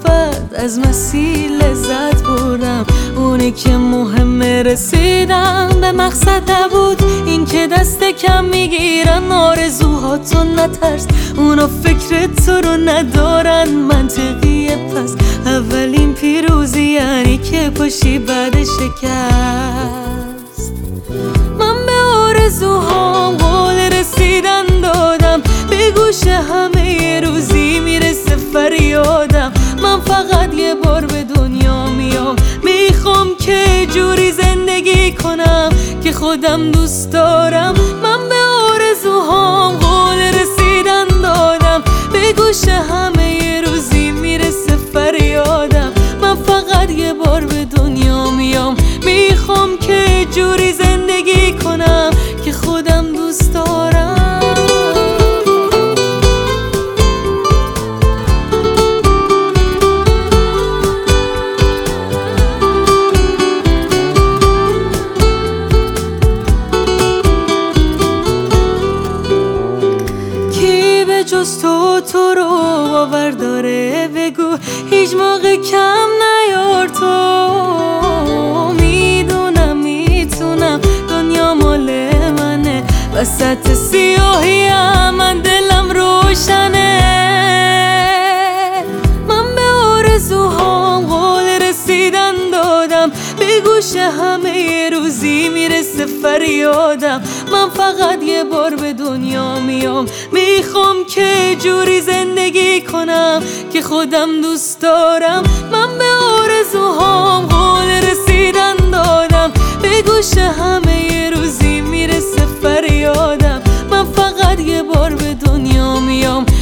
محبت از مسیر لذت بردم، اونی که مهمه رسیدم به مقصد نبود این که دست کم میگیرن آرزوهاتو. نترس اونا فکر تو رو ندارن منطقیه، پس اولین پیروزی یعنی که پاشی بعد شکست. من به آرزوهام قول رسیدن دادم، به گوش همه یه روزی میرسه فریادم. من فقط یه بار به دنیا میام، میخوام که جوری زندگی کنم که خودم دوست دارم. من به آرزوهام قول رسیدن دادم، به گوش همه یه روزی میرسه فریادم. من فقط یه بار به دنیا میام، میخوام که جوری زندگی کنم که خودم دوست دارم. جز تو رو باور داره بگو، هیچ موقع کم نیار تو. میدونم میتونم، دنیا مال منه، وسط سیاهی من دلم روشنه. من به آرزوهام قول رسیدن دادم، به گوش همه یه روزی میرسه فریادم. من فقط یه بار به دنیا میام، میخوام که جوری زندگی کنم که خودم دوست دارم. من به آرزوهام قول رسیدن دادم، به گوش همه یه روزی میرسه فریادم. من فقط یه بار به دنیا میام،